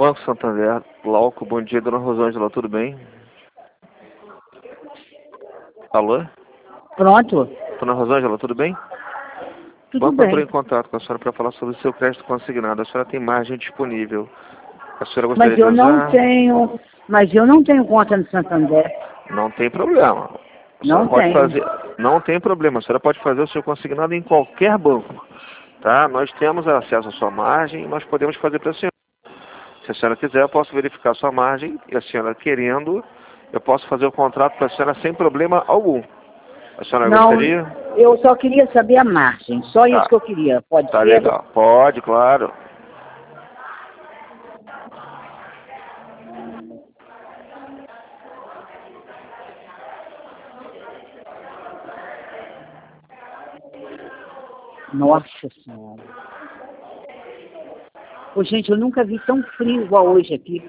Banco Santander, Glauco, bom dia, dona Rosângela, tudo bem? Alô? Pronto? Dona Rosângela, tudo bem? O Tudo banco entrou bem. em contato com a senhora para falar sobre o seu crédito consignado. A senhora tem margem disponível. A senhora Mas gostaria de eu não usar? tenho conta no Santander. Não tem problema. A senhora Não pode tenho. fazer. Não tem problema. A senhora pode fazer o seu consignado em qualquer banco. Tá? Nós temos acesso à sua margem e nós podemos fazer para a senhora. Se a senhora quiser, eu posso verificar a sua margem e a senhora querendo, eu posso fazer o contrato para a senhora sem problema algum. A senhora Não, gostaria? eu só queria saber a margem. Só isso Tá. que eu queria. Pode Tá ser? legal. Pode, claro. Nossa Senhora. Ô, gente, eu nunca vi tão frio igual hoje aqui.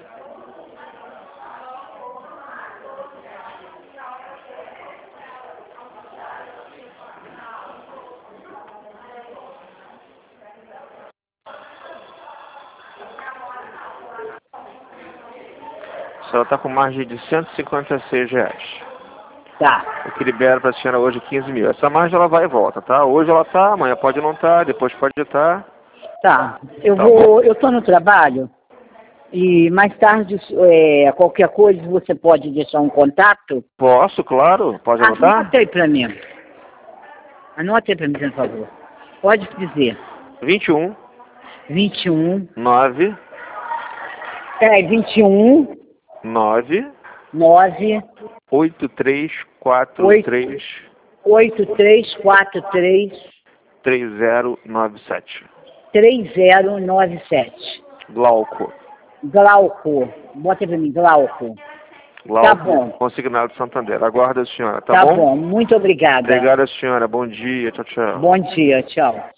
A senhora está com margem de R$ 156. Tá. O que libera para a senhora hoje 15 mil. Essa margem ela vai e volta, tá? Hoje ela tá, amanhã pode não estar, depois pode estar. Tá. Tá bom? Eu tô no trabalho e mais tarde, qualquer coisa, você pode deixar um contato? Posso, claro. Pode anotar? Anota aí pra mim. Anota aí pra mim, por favor. Pode dizer. 21 21. 9 Peraí, 21, 9 9, 8343 8343 3097. 3097. Glauco. Glauco. Bota aí pra mim, Glauco. Glauco. Tá bom. Consignado Santander. Aguarda a senhora, tá Tá bom? bom. Muito obrigada. Obrigada, senhora. Bom dia. Tchau, tchau. Bom dia. Tchau.